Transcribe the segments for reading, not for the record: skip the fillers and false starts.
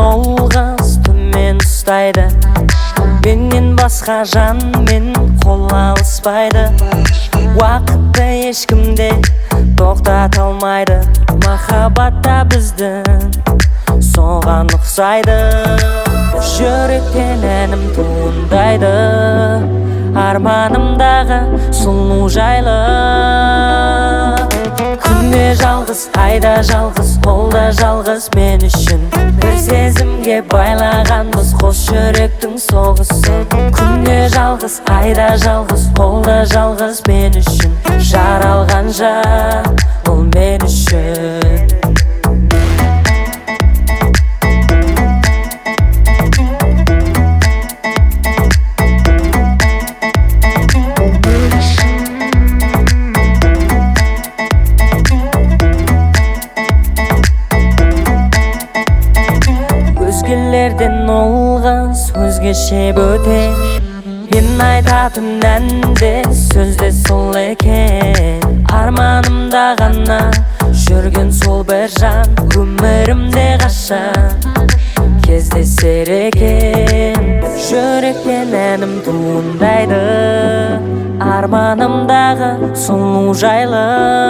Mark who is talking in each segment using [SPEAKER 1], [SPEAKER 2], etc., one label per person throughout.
[SPEAKER 1] олғыз төмен ұстайды. Менен басқа жан мен қол алыспайды. Уақытты ешкімде тоқтата алмайды. Махаббатта біздің соған ұқсайды. Жүректен әнім туындайды, арманымдағы сұлу жайлы. Күнде жалғыз, айда жалғыз, ол да жалғыз мен үшін. Бір сезімге байлағанбыз қос жүректің соғысы. Күнде жалғыз, айда жалғыз, ол да жалғыз мен үшін. Жаралған жан, ол мен үшін. Өзгелерден олғыз өзгеше бөтен. Мен айтатын әнде сөзде сол екен. Арманымда ғана жүрген сол бір жан. Өмірімде қашан кездесер екен. Жүректен әнім туындайды, арманымдағы сұлу жайлы.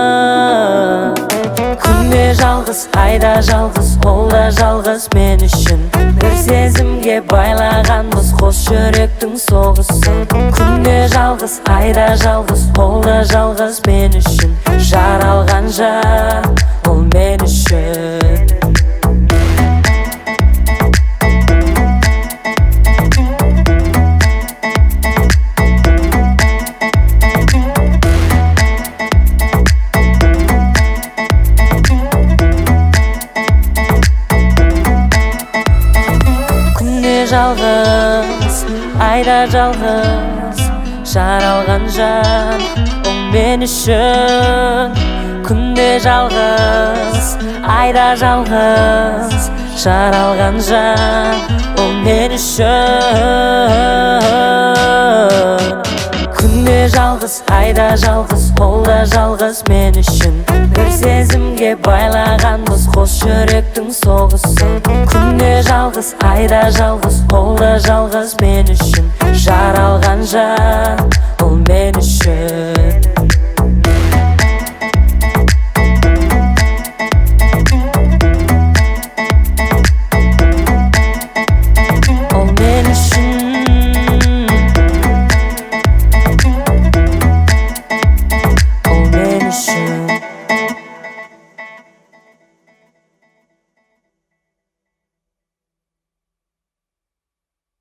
[SPEAKER 1] Күнде жалғыз, айда жалғыз, ол да жалғыз мен үшін. Бір сезімге байлағанбыз қос жүректің соғысы. Күнде жалғыз, айда жалғыз, ол да жалғыз мен үшін. Жаралған жан, ол мен үшін. Жалғыз, айда жалғыз, жаралған жан, ол мен үшін. Күнде жалғыз, айда жалғыз, жаралған жан, ол мен үшін. Күнде жалғыз, айда жалғыз, ол да жалғыз мен үшін. Бір сезімге байлағанбыз қос жүректің соғысы. Күнде жалғыз, айда жалғыз, ол да жалғыз мен үшін. Жаралған жан, ол мен үшін.